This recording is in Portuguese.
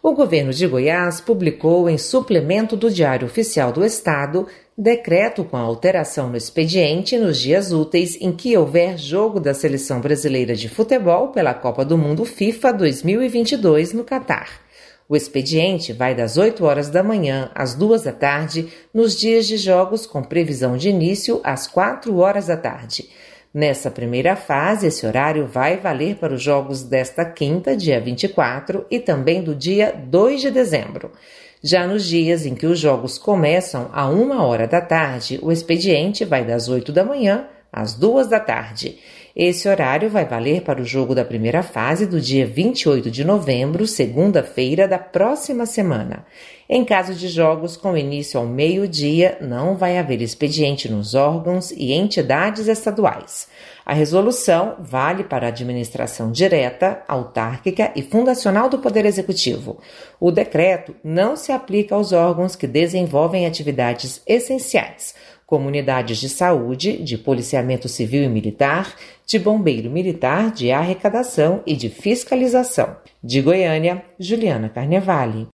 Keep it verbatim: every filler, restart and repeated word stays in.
O governo de Goiás publicou em suplemento do Diário Oficial do Estado decreto com alteração no expediente nos dias úteis em que houver jogo da Seleção Brasileira de Futebol pela Copa do Mundo FIFA dois mil e vinte e dois no Catar. O expediente vai das oito horas da manhã às duas da tarde nos dias de jogos com previsão de início às quatro horas da tarde. Nessa primeira fase, esse horário vai valer para os jogos desta quinta, dia vinte e quatro, e também do dia dois de dezembro. Já nos dias em que os jogos começam a uma hora da tarde, o expediente vai das oito da manhã às duas da tarde. Esse horário vai valer para o jogo da primeira fase do dia vinte e oito de novembro, segunda-feira da próxima semana. Em caso de jogos com início ao meio-dia, não vai haver expediente nos órgãos e entidades estaduais. A resolução vale para a administração direta, autárquica e fundacional do Poder Executivo. O decreto não se aplica aos órgãos que desenvolvem atividades essenciais, como unidades de saúde, de policiamento civil e militar, de bombeiro militar, de arrecadação e de fiscalização. De Goiânia, Juliana Carnevale.